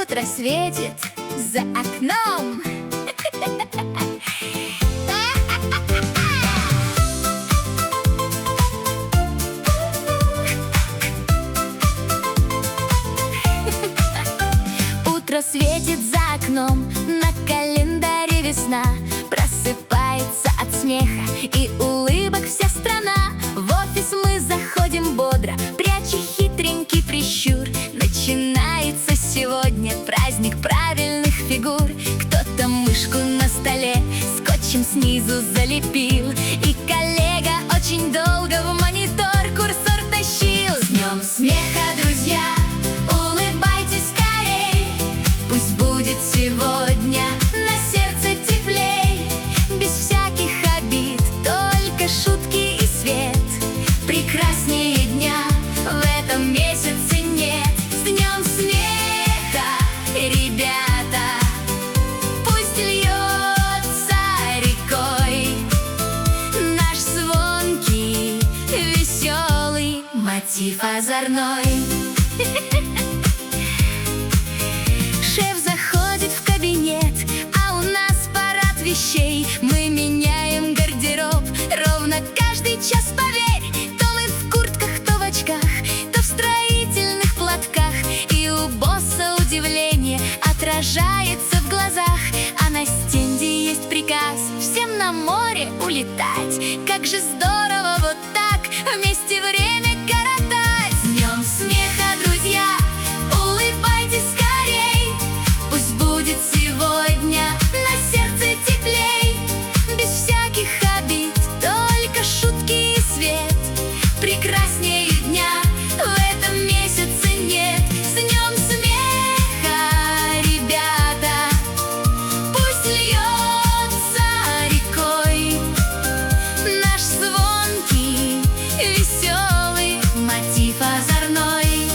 Утро светит за окном. Утро светит за окном, на календаре весна. Просыпается от смеха и улыбок вся страна. В офис мы заходим бодро, пряча хитренький прищур. Начинается сегодня праздник правильных фигур. Кто-то мышку на столе скотчем снизу залепил, и коллега очень долго в монитор курсор тащил. С днем смеха, друзья! Улыбайтесь скорей! Пусть будет сегодня на сердце теплей. Без всяких обид, только шутки и свет. Прекраснее дня в этом месяце нет. С днем смеха, ребята! Пусть льется рекой наш звонкий, веселый мотив озорной. Шеф заходит в кабинет, а у нас парад вещей. Мы меняем гардероб ровно каждый час, поверь. То мы в куртках, то в очках, то в строительных платках. И у босса удивление отражается в глазах. А на стенде есть приказ всем на море улетать. Как же здорово вот так вместе время коротать. С днем смеха, друзья! Улыбайтесь скорей! Пусть будет сегодня на сердце теплей. Без всяких обид, только шутки и свет. Прекраснее дня в этом месяце нет. С днем смеха, ребята! Пусть льется рекой наш звонкий, веселый мотив озорной.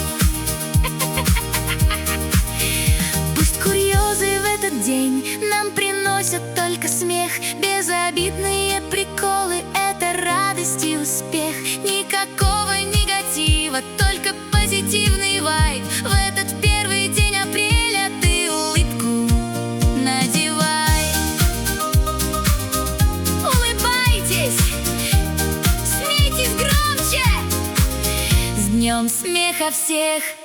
Пусть курьезы в этот день нам приносят только смех. Безобидные приколы — это радость и успех. Никакого негатива, только позитивный вайб. В этот первый день апреля ты улыбку надевай. Улыбайтесь, смейтесь громче! С днем смеха всех!